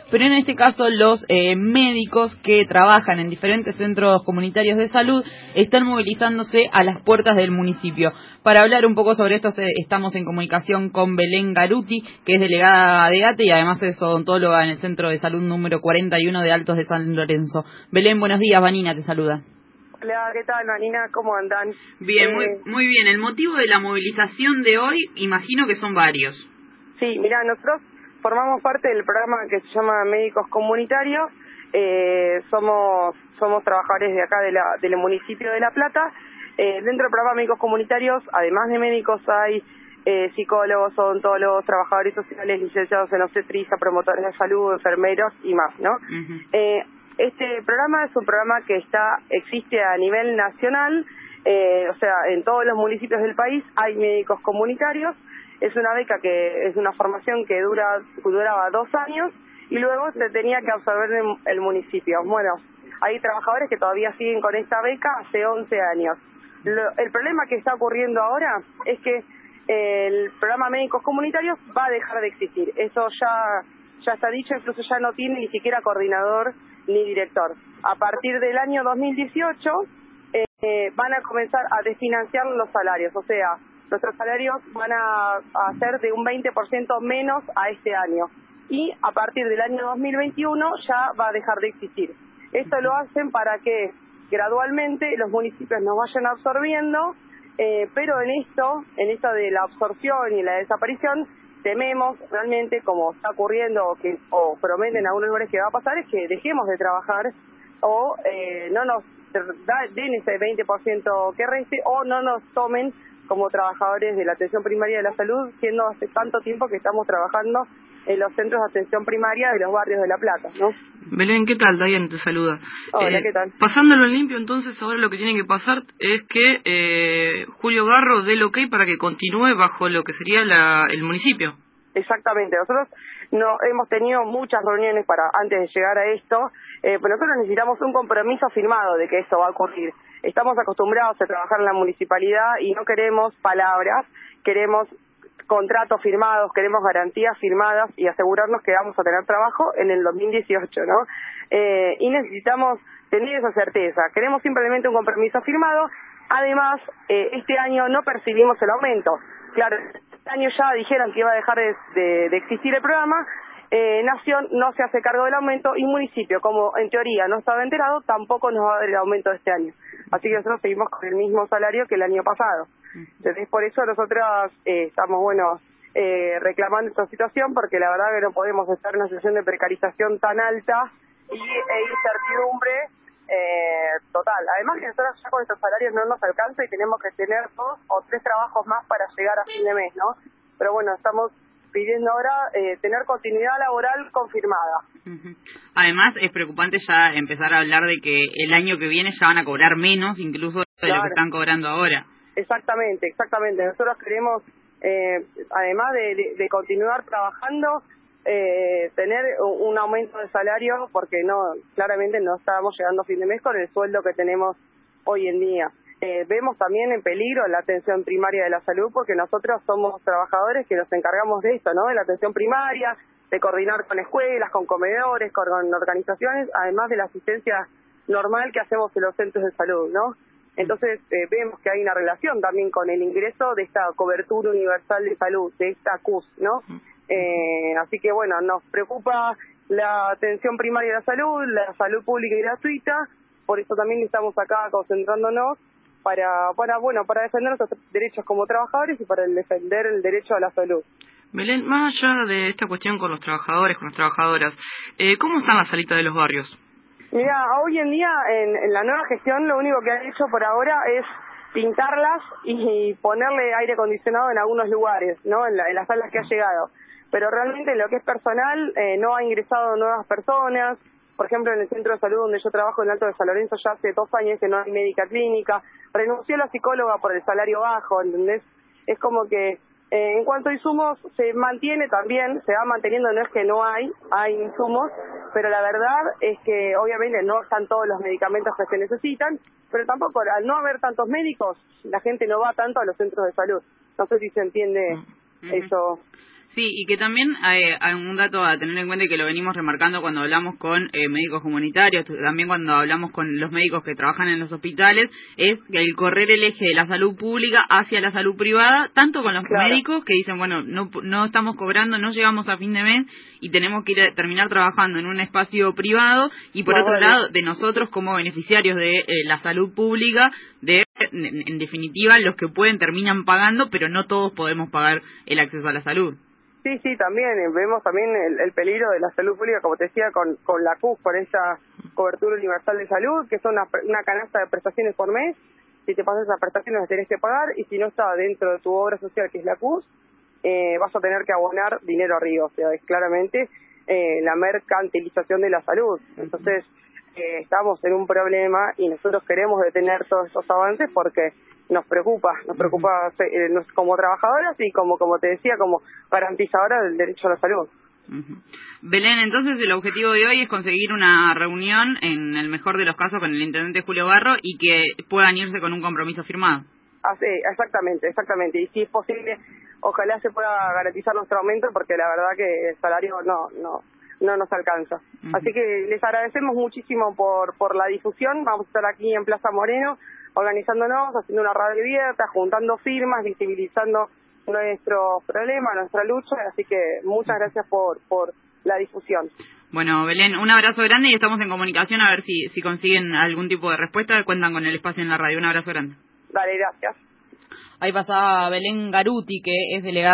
pero en este caso los médicos que trabajan en diferentes centros comunitarios de salud están movilizándose a las puertas del municipio. Para hablar un poco sobre esto estamos en comunicación con Belén Garuti, que es delegada de ATE y además es odontóloga en el Centro de Salud número 41 de Altos de San Lorenzo. Belén, buenos días, Vanina te saluda. Hola, ¿qué tal, Vanina? ¿Cómo andan? Bien, muy bien. El motivo de la movilización de hoy, imagino que son varios. Sí, mira, nosotros formamos parte del programa que se llama Médicos Comunitarios. Somos trabajadores de acá del municipio de La Plata. Dentro del programa Médicos Comunitarios, además de médicos, hay psicólogos, odontólogos, trabajadores sociales, licenciados en obstetricia, promotores de salud, enfermeros y más, ¿no? Este programa es un programa que existe a nivel nacional, o sea, en todos los municipios del país hay médicos comunitarios. Es una beca es una formación que duraba 2 años y luego se tenía que absorber en el municipio. Bueno, hay trabajadores que todavía siguen con esta beca hace 11 años. El problema que está ocurriendo ahora es que el programa Médicos Comunitarios va a dejar de existir. Eso ya está dicho, incluso ya no tiene ni siquiera coordinador ni director. A partir del año 2018 van a comenzar a desfinanciar los salarios, o sea, nuestros salarios van a ser de un 20% menos a este año. Y a partir del año 2021 ya va a dejar de existir. Esto lo hacen para que gradualmente los municipios nos vayan absorbiendo, pero en esto de la absorción y la desaparición, tememos realmente, como está ocurriendo o prometen algunos lugares que va a pasar, es que dejemos de trabajar o no nos den ese 20% que reste o no nos tomen como trabajadores de la atención primaria de la salud, siendo hace tanto tiempo que estamos trabajando en los centros de atención primaria de los barrios de La Plata, ¿no? Belén, ¿qué tal? Diane te saluda. Hola, ¿qué tal? Pasándolo limpio, entonces, ahora lo que tiene que pasar es que Julio Garro dé el ok para que continúe bajo lo que sería el municipio. Exactamente. Nosotros hemos tenido muchas reuniones antes de llegar a esto, pero nosotros necesitamos un compromiso firmado de que esto va a ocurrir. Estamos acostumbrados a trabajar en la municipalidad y no queremos palabras, queremos contratos firmados, queremos garantías firmadas y asegurarnos que vamos a tener trabajo en el 2018, ¿no? Y necesitamos tener esa certeza. Queremos simplemente un compromiso firmado. Además, este año no percibimos el aumento. Claro, este año ya dijeron que iba a dejar de existir el programa. Nación no se hace cargo del aumento y municipio, como en teoría no estaba enterado, tampoco nos va a dar el aumento de este año. Así que nosotros seguimos con el mismo salario que el año pasado. Entonces, por eso nosotros estamos, reclamando esta situación, porque la verdad que no podemos estar en una situación de precarización tan alta e incertidumbre total. Además que nosotros ya con estos salarios no nos alcanza y tenemos que tener 2 o 3 trabajos más para llegar a fin de mes, ¿no? Pero bueno, estamos pidiendo ahora tener continuidad laboral confirmada. Además, es preocupante ya empezar a hablar de que el año que viene ya van a cobrar menos incluso de lo que están cobrando ahora. Exactamente. Nosotros queremos, además de continuar trabajando, tener un aumento de salario, porque claramente no estábamos llegando a fin de mes con el sueldo que tenemos hoy en día. Vemos también en peligro la atención primaria de la salud, porque nosotros somos trabajadores que nos encargamos de esto, ¿no? De la atención primaria, de coordinar con escuelas, con comedores, con organizaciones, además de la asistencia normal que hacemos en los centros de salud, ¿no? Entonces vemos que hay una relación también con el ingreso de esta cobertura universal de salud, de esta CUS, ¿no? Así que bueno, nos preocupa la atención primaria de la salud pública y gratuita, por eso también estamos acá concentrándonos para defender nuestros derechos como trabajadores y para defender el derecho a la salud. Belén, más allá de esta cuestión con los trabajadores, con las trabajadoras, ¿cómo están las salitas de los barrios? Mira, hoy en día en la nueva gestión lo único que han hecho por ahora es pintarlas y ponerle aire acondicionado en algunos lugares, ¿no? En las salas que ha llegado. Pero realmente en lo que es personal no ha ingresado nuevas personas. Por ejemplo, en el centro de salud donde yo trabajo en Alto de San Lorenzo ya hace 2 años que no hay médica clínica. Renunció la psicóloga por el salario bajo, ¿entendés? Es como que en cuanto a insumos se mantiene también, se va manteniendo, no es que no hay insumos, pero la verdad es que obviamente no están todos los medicamentos que se necesitan, pero tampoco al no haber tantos médicos, la gente no va tanto a los centros de salud. No sé si se entiende eso. Sí, y que también hay un dato a tener en cuenta y que lo venimos remarcando cuando hablamos con médicos comunitarios, también cuando hablamos con los médicos que trabajan en los hospitales, es que el correr el eje de la salud pública hacia la salud privada, tanto con los médicos que dicen, bueno, no estamos cobrando, no llegamos a fin de mes y tenemos que terminar trabajando en un espacio privado, y por otro lado, de nosotros como beneficiarios de la salud pública, en definitiva, los que pueden terminan pagando, pero no todos podemos pagar el acceso a la salud. Sí, también vemos también el peligro de la salud pública, como te decía, con la CUS, con esa cobertura universal de salud, que son una canasta de prestaciones por mes. Si te pasas esas prestaciones las tenés que pagar, y si no está dentro de tu obra social, que es la CUS, vas a tener que abonar dinero arriba. O sea, es claramente la mercantilización de la salud. Entonces, estamos en un problema y nosotros queremos detener todos estos avances porque nos preocupa como trabajadoras y como te decía, como garantizadora del derecho a la salud. Belén, entonces el objetivo de hoy es conseguir una reunión, en el mejor de los casos, con el intendente Julio Garro, y que puedan irse con un compromiso firmado. Exactamente. Y si es posible, ojalá se pueda garantizar nuestro aumento, porque la verdad que el salario no nos alcanza. Así que les agradecemos muchísimo por la difusión. Vamos a estar aquí en Plaza Moreno organizándonos, haciendo una radio abierta, juntando firmas, visibilizando nuestros problemas, nuestra lucha. Así que muchas gracias por la difusión. Bueno, Belén, un abrazo grande y estamos en comunicación a ver si consiguen algún tipo de respuesta. Cuentan con el espacio en la radio. Un abrazo grande. Dale, gracias. Ahí pasaba Belén Garuti, que es delegada